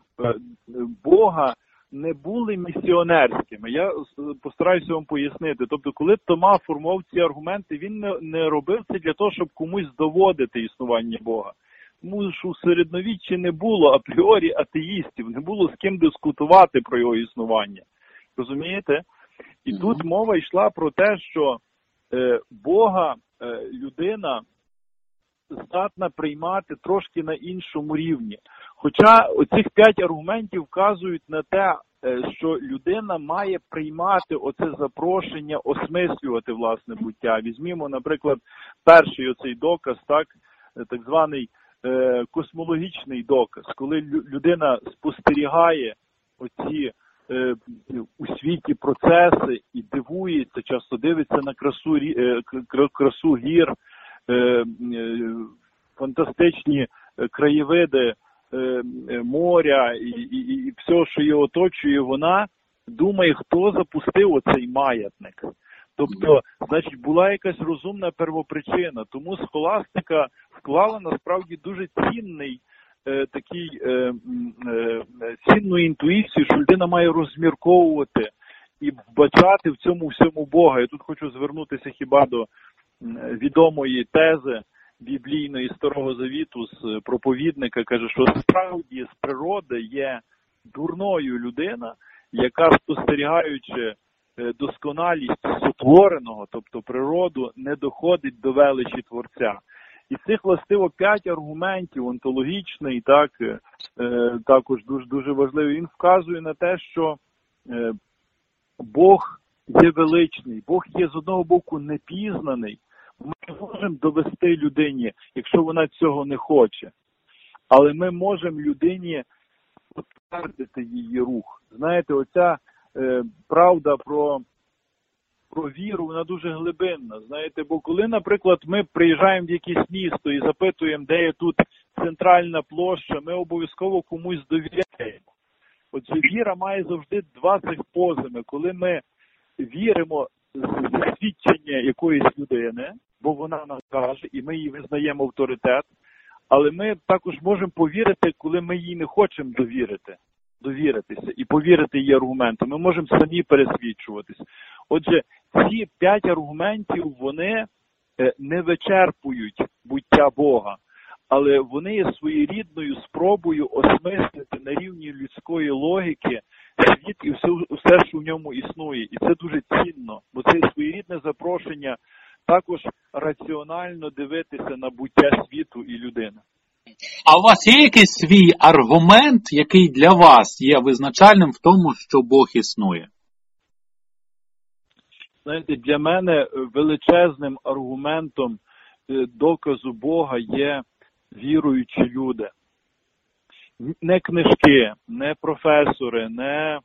Бога не були місіонерськими. Я постараюся вам пояснити. Тобто, коли Тома формував ці аргументи, він не, не робив це для того, щоб комусь доводити існування Бога. Тому що у середньовіччі не було апріорі атеїстів, не було з ким дискутувати про його існування. Розумієте? І mm-hmm. тут мова йшла про те, що е, Бога е, людина здатна приймати трошки на іншому рівні. Хоча оцих п'ять аргументів вказують на те, що людина має приймати оце запрошення, осмислювати власне буття. Візьмімо, наприклад, перший оцей доказ, так, так званий е, космологічний доказ, коли людина спостерігає оці е, у світі процеси і дивується, часто дивиться на красу, е, красу гір, Е, фантастичні краєвиди е, моря і, і, і все, що її оточує, вона думає, хто запустив оцей маятник. Тобто, значить, була якась розумна первопричина. Тому схоластика вклала насправді дуже цінний е, такий е, е, цінну інтуїцію, що людина має розмірковувати і вбачати в цьому всьому Бога. Я тут хочу звернутися хіба до відомої тези біблійної Старого Завіту з проповідника, каже, що справді з природи є дурною людина, яка, спостерігаючи досконалість сотвореного, тобто природу, не доходить до величі Творця. І цих, властиво, п'ять аргументів, онтологічний, так, е, також дуже, дуже важливий. Він вказує на те, що е, Бог є величний, Бог є з одного боку непізнаний. Ми не можемо довести людині, якщо вона цього не хоче. Але ми можемо людині підтвердити її рух. Знаєте, оця е, правда про, про віру, вона дуже глибинна. Знаєте, бо коли, наприклад, ми приїжджаємо в якесь місто і запитуємо, де є тут центральна площа, ми обов'язково комусь довіряємо. Отже, віра має завжди два цих позими. Коли ми віримо в свідчення якоїсь людини, бо вона нам каже, і ми її визнаємо авторитет, але ми також можемо повірити, коли ми їй не хочемо довірити, довіритися і повірити її аргументам. Ми можемо самі пересвідчуватись. Отже, ці п'ять аргументів, вони не вичерпують буття Бога, але вони є своєрідною спробою осмислити на рівні людської логіки світ і все, все, що в ньому існує. І це дуже цінно, бо це своєрідне запрошення також раціонально дивитися на буття світу і людини. А у вас є якийсь свій аргумент, який для вас є визначальним в тому, що Бог існує? Знаєте, для мене величезним аргументом доказу Бога є віруючі люди. Не книжки, не професори, не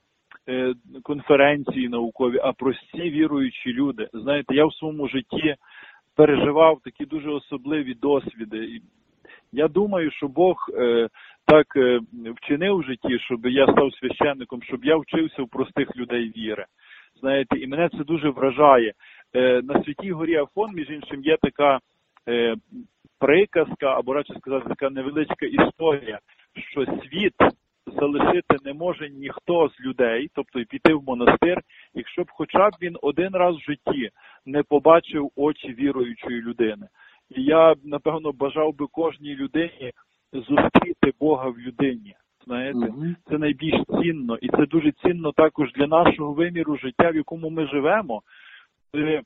конференції наукові, а прості віруючі люди. Знаєте, я в своєму житті переживав такі дуже особливі досвіди. Я думаю, що Бог е, так е, вчинив в житті, щоб я став священником, щоб я вчився у простих людей віри. Знаєте, і мене це дуже вражає. Е, на Святій горі Афон, між іншим, є така е, приказка, або радше сказати, така невеличка історія, що світ залишити не може ніхто з людей, тобто і піти в монастир, якщо б хоча б він один раз в житті не побачив очі віруючої людини. І я, напевно, бажав би кожній людині зустріти Бога в людині. Знаєте, mm-hmm. це найбільш цінно. І це дуже цінно також для нашого виміру життя, в якому ми живемо, коли,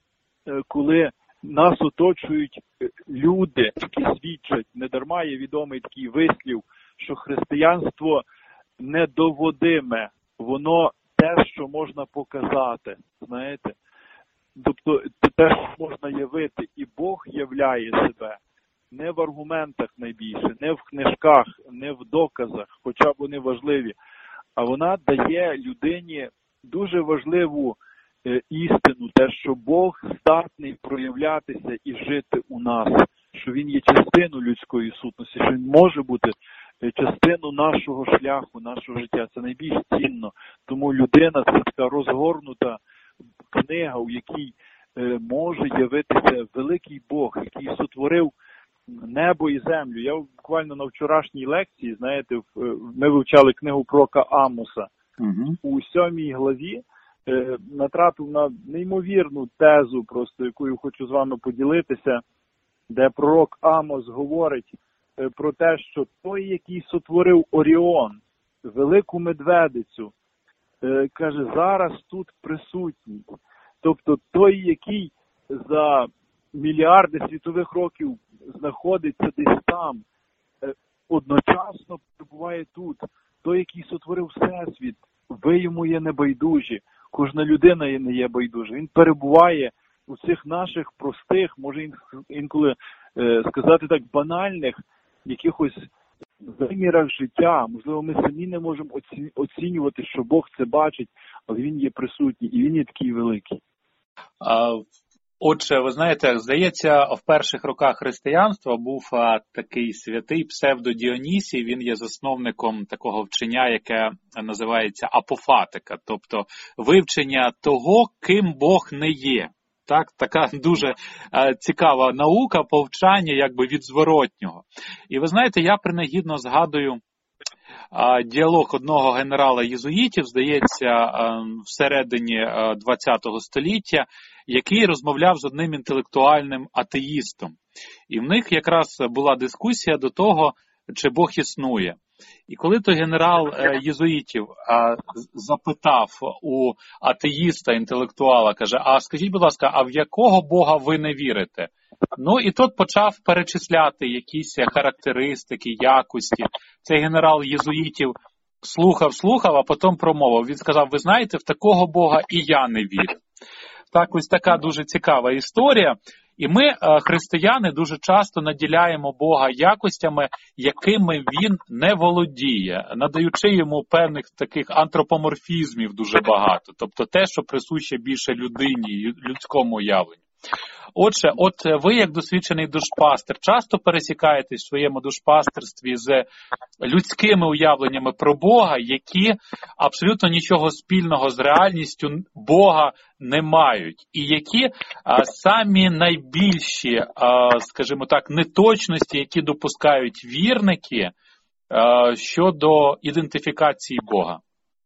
коли нас оточують люди, які свідчать. Недарма є відомий такий вислів, що християнство недоводиме, воно те, що можна показати, знаєте. Тобто те, що можна явити, і Бог являє себе не в аргументах найбільше, не в книжках, не в доказах, хоча б вони важливі, а вона дає людині дуже важливу е, істину, те, що Бог здатний проявлятися і жити у нас, що Він є частиною людської сутності, що Він може бути частиною нашого шляху, нашого життя. Це найбільш цінно. Тому людина – це така розгорнута книга, у якій е, може явитися великий Бог, який сотворив небо і землю. Я буквально на вчорашній лекції, знаєте, в, ми вивчали книгу пророка Амоса. Угу. У сьомій главі е, натрапив на неймовірну тезу, просто якою хочу з вами поділитися, де пророк Амос говорить е, про те, що той, який сотворив Оріон, велику медведицю, е, каже, зараз тут присутній. Тобто той, який за мільярди світових років знаходиться десь там, е, одночасно перебуває тут. Той, який сотворив Всесвіт, ви йому є небайдужі. Кожна людина є не є байдужа. Він перебуває у цих наших простих, може інколи е, сказати так, банальних якихось вимірах життя. Можливо, ми самі не можемо оці, оцінювати, що Бог це бачить, але Він є присутній і Він є такий великий. А, отже, ви знаєте, здається, в перших роках християнства був а, такий святий псевдо-Діонісій. Він є засновником такого вчення, яке називається апофатика, тобто вивчення того, ким Бог не є. Так, така дуже е, цікава наука, повчання якби від зворотнього. І ви знаєте, я принагідно згадую е, діалог одного генерала єзуїтів, здається, е, всередині е, ХХ століття, який розмовляв з одним інтелектуальним атеїстом. І в них якраз була дискусія до того, чи Бог існує. І коли той генерал е, єзуїтів е, запитав у атеїста, інтелектуала, каже, а скажіть, будь ласка, а в якого Бога ви не вірите? Ну і тут почав перечисляти якісь характеристики, якості. Цей генерал єзуїтів слухав, слухав, а потім промовив. Він сказав, ви знаєте, в такого Бога і я не вірю. Так, ось така дуже цікава історія. І ми, християни, дуже часто наділяємо Бога якостями, якими він не володіє, надаючи йому певних таких антропоморфізмів дуже багато. Тобто те, що присуще більше людині, людському уявленню. Отже, от ви, як досвідчений душпастер, часто пересікаєтесь в своєму душпастерстві з людськими уявленнями про Бога, які абсолютно нічого спільного з реальністю Бога не мають. І які а, самі найбільші, а, скажімо так, неточності, які допускають вірники а, щодо ідентифікації Бога.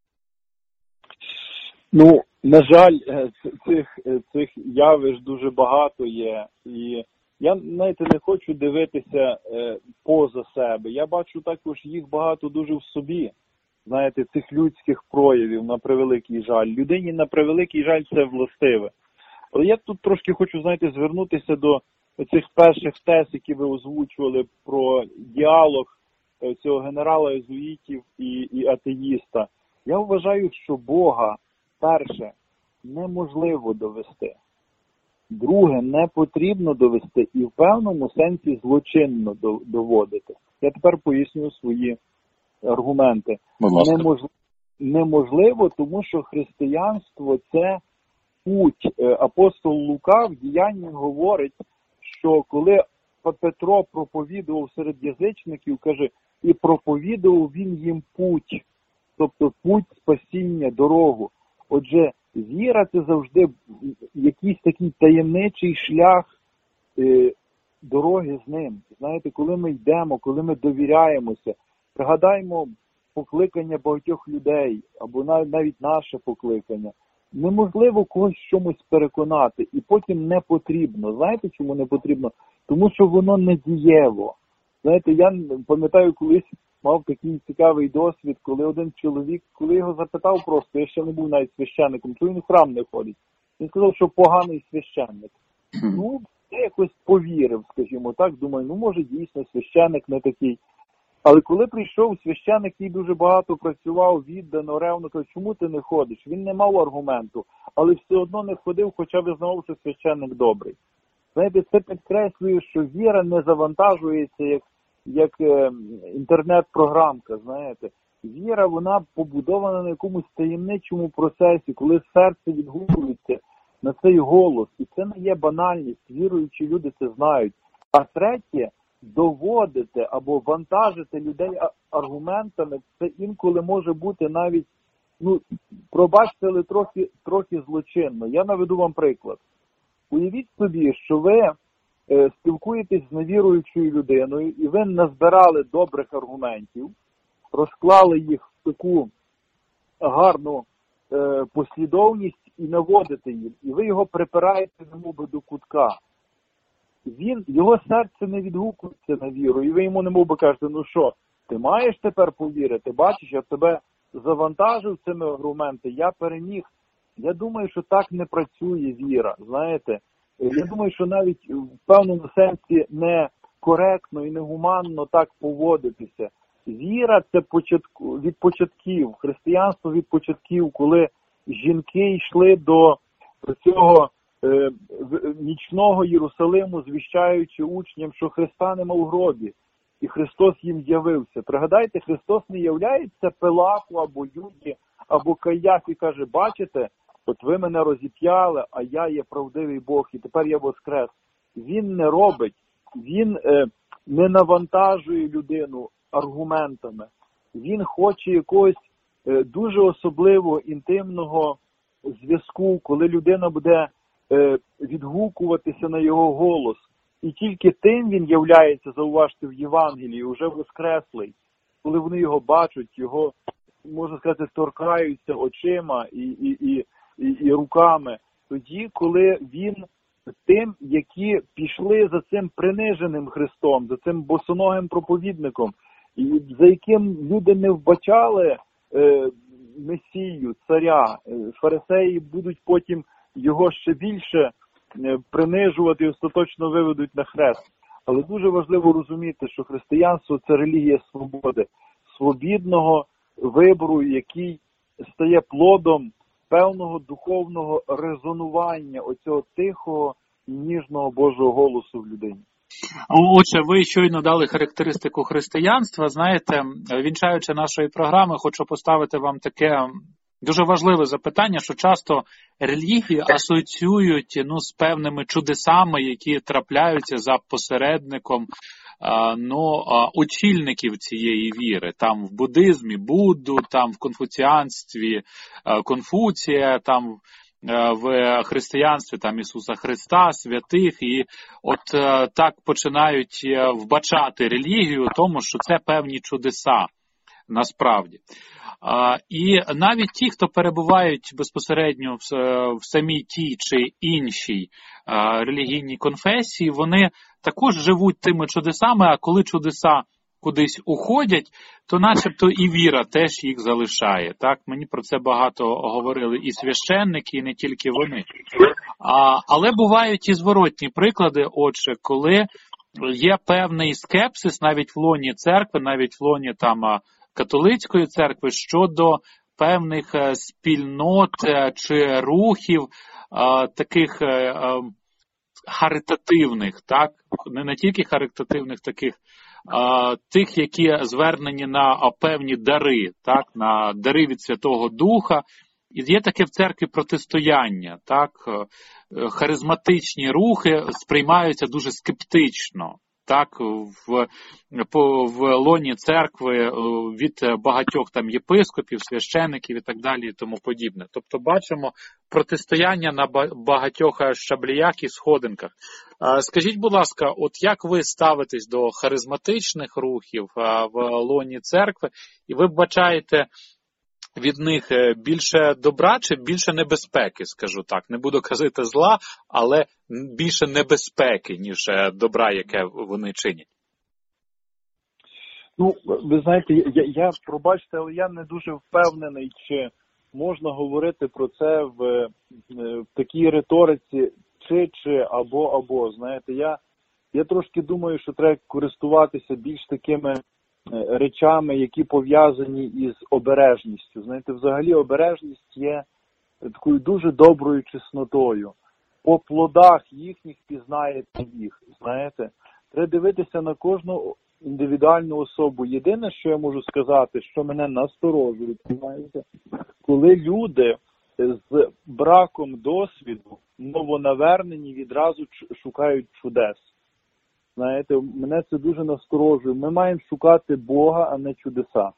Ну, на жаль, цих, цих явищ дуже багато є, і я, знаєте, не хочу дивитися е, поза себе. Я бачу також їх багато дуже в собі, знаєте, цих людських проявів, на превеликий жаль. Людині, на превеликий жаль, це властиве. Але я тут трошки хочу, знаєте, звернутися до цих перших тез, які ви озвучували про діалог цього генерала єзуїтів і, і атеїста. Я вважаю, що Бога, перше, неможливо довести. Друге, не потрібно довести і в певному сенсі злочинно доводити. Я тепер поясню свої аргументи. Неможливо, неможливо, тому що християнство – це путь. Апостол Лука в діянні говорить, що коли Петро проповідував серед язичників, каже, і проповідував він їм путь, тобто путь спасіння, дорогу. Отже, віра – це завжди якийсь такий таємничий шлях е, дороги з ним. Знаєте, коли ми йдемо, коли ми довіряємося, пригадаймо покликання багатьох людей, або навіть, навіть наше покликання. Неможливо когось чомусь переконати, і потім не потрібно. Знаєте, чому не потрібно? Тому що воно не дієво. Знаєте, я пам'ятаю, колись мав такий цікавий досвід, коли один чоловік, коли його запитав просто, я ще не був навіть священником, чому він в храм не ходить. Він сказав, що поганий священник. Ну, я якось повірив, скажімо так, думаю, ну може дійсно священник не такий. Але коли прийшов священник, який дуже багато працював, віддано, ревно, каже, чому ти не ходиш? Він не мав аргументу, але все одно не ходив, хоча визнавав, що священник добрий. Знаєте, це підкреслює, що віра не завантажується як, як е, інтернет-програмка, знаєте. Віра, вона побудована на якомусь таємничому процесі, коли серце відгукується на цей голос. І це не є банальність, віруючі люди це знають. А третє, доводити або вантажити людей аргументами, це інколи може бути навіть, ну, пробачте, але трохи, трохи злочинно. Я наведу вам приклад. Уявіть собі, що ви е, спілкуєтесь з невіруючою людиною, і ви назбирали добрих аргументів, розклали їх в таку гарну е, послідовність і наводите їм. І ви його припираєте, немовби, до кутка. Він, його серце не відгукується на віру, і ви йому немовби кажете, ну що, ти маєш тепер повірити, бачиш, я тебе завантажив цими аргументами, я переміг. Я думаю, що так не працює віра, знаєте. Я думаю, що навіть в певному сенсі не коректно і не гуманно так поводитися. Віра – це початку, від початків, християнство від початків, коли жінки йшли до цього е, нічного Єрусалиму, звіщаючи учням, що Христа нема в гробі, і Христос їм явився. Пригадайте, Христос не являється Пилату або Юді, або Каяфі, каже, бачите, от ви мене розіп'яли, а я є правдивий Бог, і тепер я воскрес. Він не робить, він е, не навантажує людину аргументами. Він хоче якогось е, дуже особливого, інтимного зв'язку, коли людина буде е, відгукуватися на його голос. І тільки тим він являється, зауважте, в Євангелії, уже воскреслий. Коли вони його бачать, його, можна сказати, торкаються очима і, і, і, і, і руками. Тоді, коли він тим, які пішли за цим приниженим Христом, за цим босоногим проповідником, і за яким люди не вбачали е, Месію, царя, е, фарисеї будуть потім його ще більше принижувати і остаточно виведуть на хрест. Але дуже важливо розуміти, що християнство – це релігія свободи, свобідного вибору, який стає плодом певного духовного резонування оцього тихого і ніжного Божого голосу в людині. Отже, ви щойно дали характеристику християнства. Знаєте, вінчаючи нашої програми, хочу поставити вам таке дуже важливе запитання, що часто релігії асоціюють ну, з певними чудесами, які трапляються за посередником ну, очільників цієї віри. Там в буддизмі Будду, там в конфуціанстві Конфуція, там в християнстві там Ісуса Христа, святих, і от так починають вбачати релігію, тому що це певні чудеса насправді. І навіть ті, хто перебувають безпосередньо в, в самій тій чи іншій релігійній конфесії, вони також живуть тими чудесами, а коли чудеса кудись уходять, то начебто і віра теж їх залишає. Так, мені про це багато говорили і священники, і не тільки вони. А, але бувають і зворотні приклади, отже, коли є певний скепсис навіть в лоні церкви, навіть в лоні там католицької церкви щодо певних спільнот чи рухів таких харитативних, так, не, не тільки харитативних таких, а, тих, які звернені на певні дари, так, на дари від Святого Духа. І є таке в церкві протистояння, так, харизматичні рухи сприймаються дуже скептично. Так, в, по, в лоні церкви від багатьох там єпископів, священиків і так далі і тому подібне. Тобто бачимо протистояння на багатьох щаблях і сходинках. Скажіть, будь ласка, от як ви ставитесь до харизматичних рухів в лоні церкви, і ви бачаєте від них більше добра чи більше небезпеки, скажу так. Не буду казати зла, але більше небезпеки, ніж добра, яке вони чинять. Ну, ви знаєте, я, я пробачте, але я не дуже впевнений, чи можна говорити про це в, в такій риториці чи, чи, або, або. Знаєте, я, я трошки думаю, що треба користуватися більш такими речами, які пов'язані із обережністю. Знаєте, взагалі обережність є такою дуже доброю чеснотою. По плодах їхніх пізнаєте їх. Знаєте, треба дивитися на кожну індивідуальну особу. Єдине, що я можу сказати, що мене насторожує, знаєте, коли люди з браком досвіду, новонавернені, відразу шукають чудес. Знаєте, мене це дуже насторожує. Ми маємо шукати Бога, а не чудеса.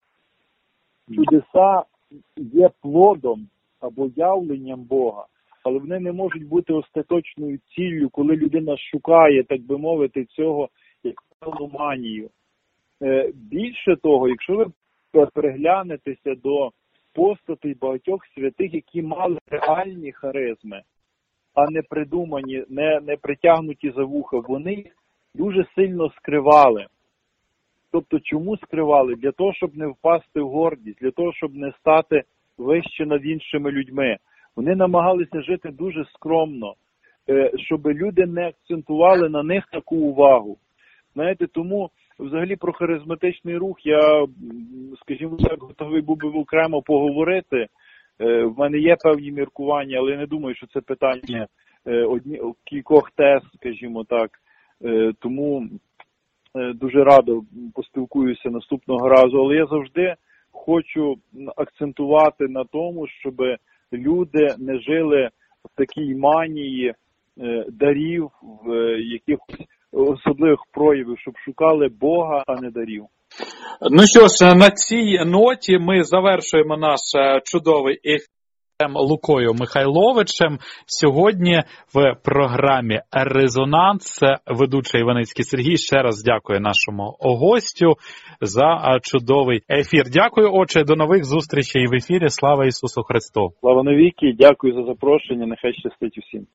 Чудеса є плодом або явленням Бога, але вони не можуть бути остаточною ціллю, коли людина шукає, так би мовити, цього як певну манію. Більше того, якщо ви переглянетеся до постатей багатьох святих, які мали реальні харизми, а не придумані, не, не притягнуті за вуха, вони дуже сильно скривали. Тобто, чому скривали? Для того, щоб не впасти в гордість, для того, щоб не стати вище над іншими людьми. Вони намагалися жити дуже скромно, щоб люди не акцентували на них таку увагу. Знаєте, тому взагалі про харизматичний рух я, скажімо так, готовий був би окремо поговорити. В мене є певні міркування, але я не думаю, що це питання одні, кількох тез, скажімо так. Тому дуже радо поспілкуюся наступного разу. Але я завжди хочу акцентувати на тому, щоб люди не жили в такій манії дарів, в якихось особливих проявів, щоб шукали Бога, а не дарів. Ну що ж, на цій ноті ми завершуємо наш чудовий ефір Лукою Михайловичем. Сьогодні в програмі «Резонанс» ведучий Іваницький Сергій ще раз дякує нашому гостю за чудовий ефір. Дякую, отче, до нових зустрічей в ефірі. Слава Ісусу Христу! Слава навіки, дякую за запрошення, нехай щастить усім.